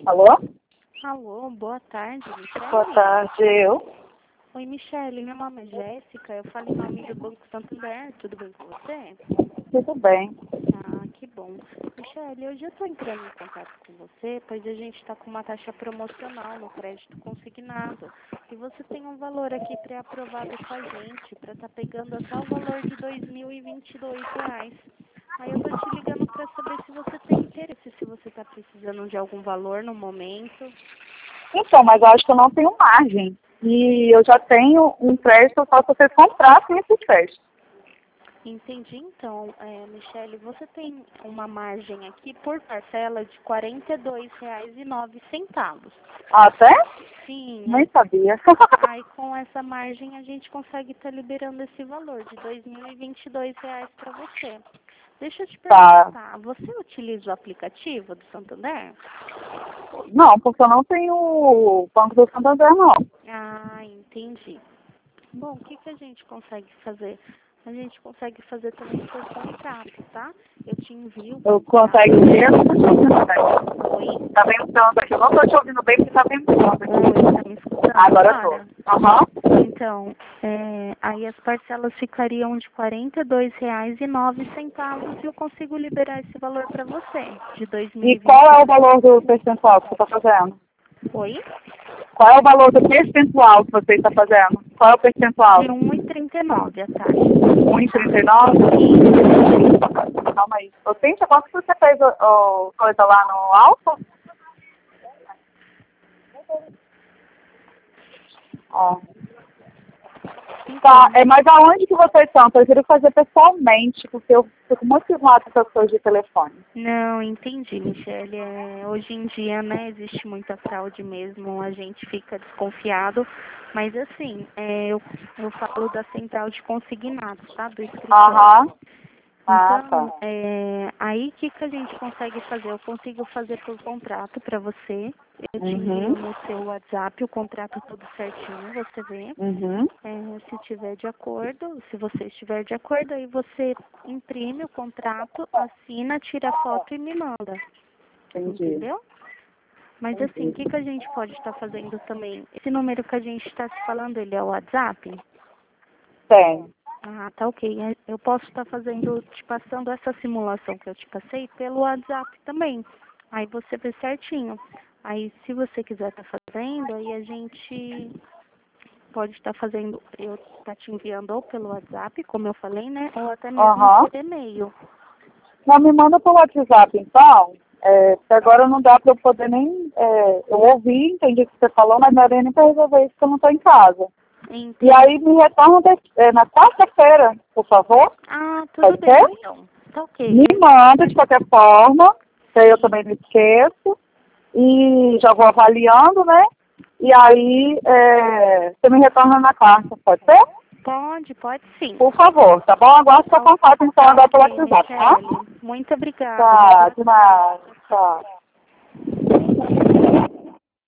Alô? Alô, boa tarde, Michele. Boa tarde, eu. Oi, Michele, meu nome é Jéssica, eu falo em nome do Banco Santander, tudo bem com você? Tudo bem. Ah, que bom. Michele, hoje eu estou entrando em contato com você, pois a gente está com uma taxa promocional no crédito consignado. E você tem um valor aqui pré-aprovado com a gente, para estar pegando só o valor de R$ 2.022. Aí eu tô te ligando para saber se você tem interesse, se você está precisando de algum valor no momento. Então, mas eu acho que eu não tenho margem. E eu já tenho um crédito, só se vocês comprassem esse crédito. Entendi, então, Michele, você tem uma margem aqui por parcela de R$ 42,09. Até? Sim, Nem sabia. aí com essa margem a gente consegue estar liberando esse valor de R$ 2.022 para você. Deixa eu te Tá. perguntar, você utiliza o aplicativo do Santander? Não, porque eu não tenho o Banco do Santander, não. Ah, entendi. Bom, o que a gente consegue fazer? A gente consegue fazer também por contrato, tá? Eu te envio o Eu contrato. consigo ver, eu não tô te ouvindo bem. Oi? Tá ventando aqui. Eu não tô te ouvindo bem porque tá ventando aqui. Oi, tá me escutando Agora eu tô. Aham. Então, aí as parcelas ficariam de R$ 42,09 e eu consigo liberar esse valor para você, de E qual é o 2020. valor do percentual que você tá fazendo? Oi? Qual é o valor do percentual que você está fazendo? Qual é o percentual? De 1,39 a taxa. 1,39? Calma aí. Ô, Cíntia, quanto que você fez o coisa lá no Alfa? Ó. Tá, Então, mas aonde que vocês estão? Eu prefiro fazer pessoalmente, porque eu fico muito cismada com essas coisas de telefone. não, entendi, Michele. Hoje em dia, né, existe muita fraude mesmo, a gente fica desconfiado. Mas assim, eu falo da central de consignados, tá? Do escritório. Aham. Ah, tá. Então, aí o que a gente consegue fazer? Eu consigo fazer por contrato para você. Eu te envio Uhum. no seu WhatsApp o contrato tudo certinho, você vê. Uhum. Se tiver de acordo, se você estiver de acordo, aí você imprime o contrato, assina, tira a foto e me manda. Entendi. Entendeu? Mas assim, o Entendi. que a gente pode estar fazendo também? Esse número que a gente está se falando, ele é o WhatsApp? Tem. Ah, tá ok. Eu posso estar te passando essa simulação que eu te passei pelo WhatsApp também. Aí você vê certinho. Aí se você quiser estar fazendo, aí a gente pode estar fazendo, eu tá te enviando ou pelo WhatsApp, como eu falei, né? Ou até mesmo Aham. por e-mail. Não, me manda pelo WhatsApp, então. Porque agora não dá para eu poder nem... eu ouvi, entendi o que você falou, mas não era nem para resolver isso, porque eu não estou em casa. E Entendi. aí me retorna na quarta-feira, por favor. Ah, tudo Pode bem ser? então. Tá ok. Me manda de qualquer forma, que aí eu Sim. também não esqueço. E já vou avaliando, né? E aí você me retorna na quarta, pode ser? Pode sim. Por favor, tá bom? Aguardo seu Tá, contato então tá agora pelo ok, WhatsApp, tá? Michele. Muito obrigada. Uma Tá, boa de tarde. nada. Tchau.